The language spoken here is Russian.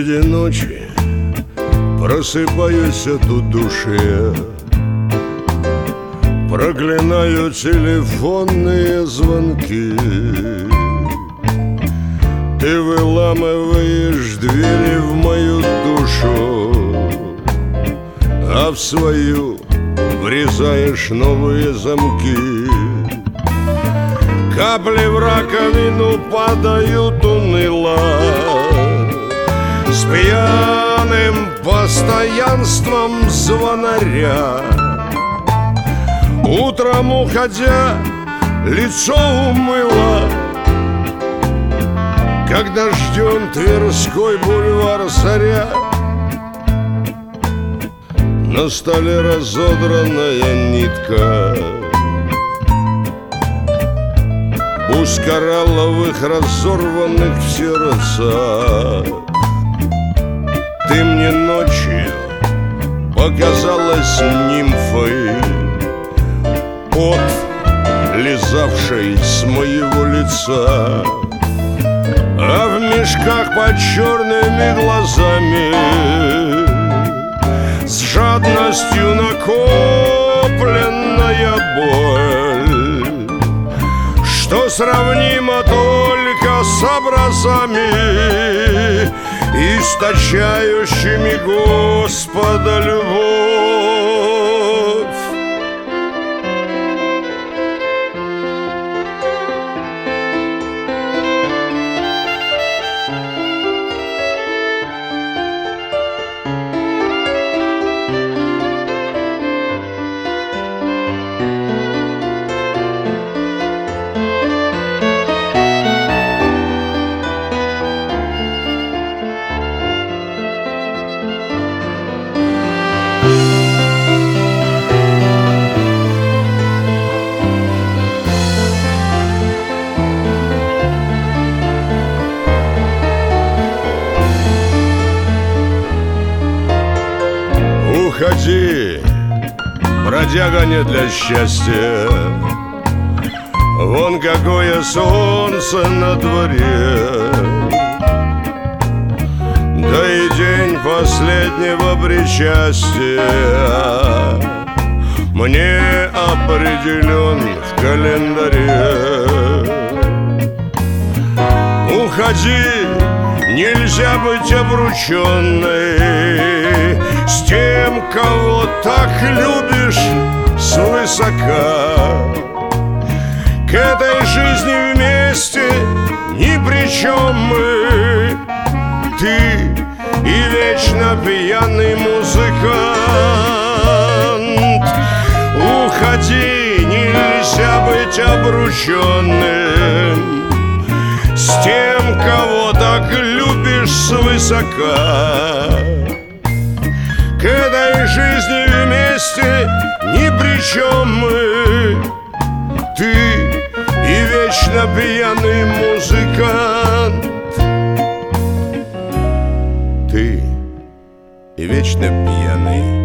Среди ночи просыпаюсь тут в душе, проклинаю телефонные звонки. Ты выламываешь двери в мою душу, а в свою врезаешь новые замки. Капли в раковину падают уныло, с пьяным постоянством звонаря. Утром уходя, лицо умыло, когда ждем Тверской бульвар заря. На столе разодранная нитка буз коралловых, разорванных в сердцах. Ты мне ночью показалась нимфой, пот, лизавший с моего лица. А в мешках под черными глазами с жадностью накопленная боль, что сравнимо только с образами, источающими Господа любовь. Уходи, бродяга не для счастья, вон какое солнце на дворе. Да и день последнего причастия мне определен в календаре. Уходи, нельзя быть обрученной с тем, кого так любишь свысока. К этой жизни вместе ни при чем мы, ты и вечно пьяный музыкант. Уходи, нельзя быть обрученным с тем, кого так любишь свысока. К этой жизни вместе ни при чем мы, ты и вечно пьяный музыкант. Ты и вечно пьяный